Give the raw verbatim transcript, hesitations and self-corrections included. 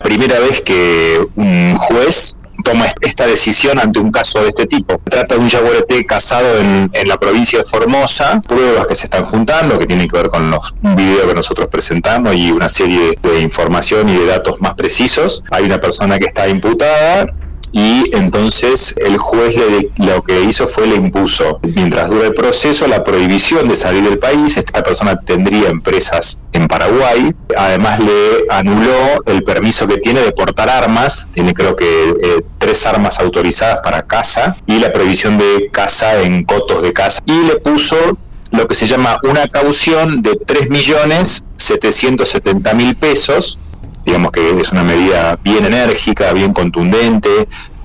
primera vez que un juez toma esta decisión ante un caso de este tipo. Se trata de un yaguareté cazado en, en la provincia de Formosa, pruebas que se están juntando, que tienen que ver con los videos que nosotros presentamos y una serie de información y de datos más precisos. Hay una persona que está imputada y entonces el juez le, lo que hizo fue le impuso, mientras dura el proceso, la prohibición de salir del país. Esta persona tendría empresas en Paraguay, además le anuló el permiso que tiene de portar armas, tiene creo que eh, tres armas autorizadas para caza, y la prohibición de caza en cotos de caza, y le puso lo que se llama una caución de tres millones setecientos setenta mil pesos. Digamos que es una medida bien enérgica, bien contundente,